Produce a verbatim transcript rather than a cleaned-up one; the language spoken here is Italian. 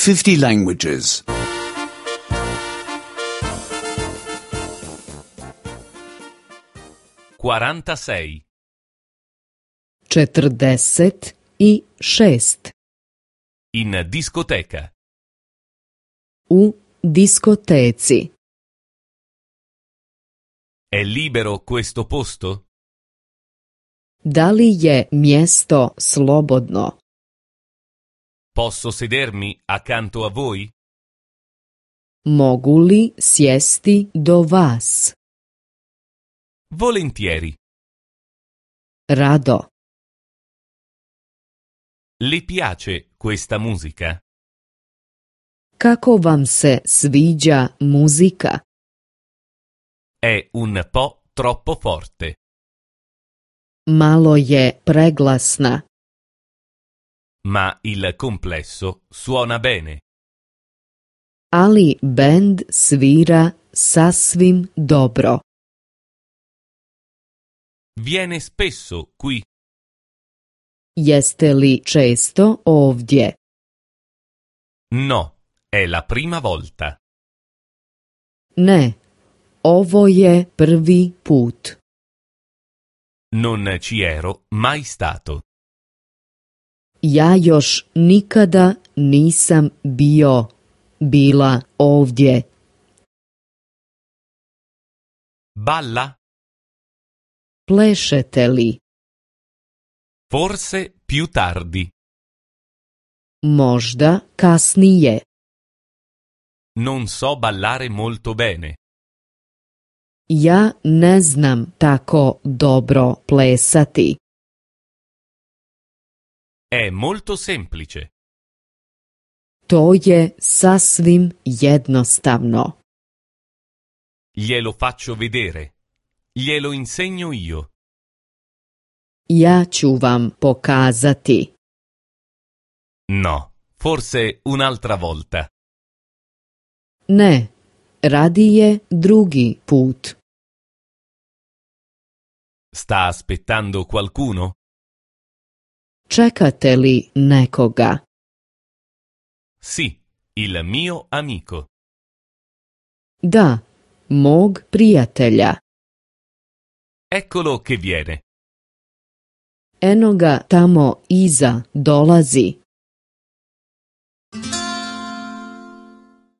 fifty languages. quarantasei. četrdeset šest. In discoteca. U diskoteci. È libero questo posto? Da li je mjesto slobodno? Posso sedermi accanto a voi? Mogu li sjesti do vas? Volentieri. Rado. Le piace questa musica? Kako vam se sviđa muzika? È un po' troppo forte. Malo je preglasna. Ma il complesso suona bene. Ali bend svira sasvim dobro. Viene spesso qui? Jeste li često ovdje? No, è la prima volta. Ne, ovo je prvi put. Non ci ero mai stato. Ja još nikada nisam bio, bila ovdje. Balla? Plešete li? Forse più tardi. Možda kasnije. Non so ballare molto bene. Ja ne znam tako dobro plesati. È molto semplice. To je sasvim jednostavno. Glielo faccio vedere. Glielo insegno io. Ja ću vam pokazati. No, forse un'altra volta. Ne, radije drugi put. Sta aspettando qualcuno? Čekate li nekoga? Sì, il mio amico. Da, mog prijatelja. Eccolo che viene. Eno ga tamo iza dolazi.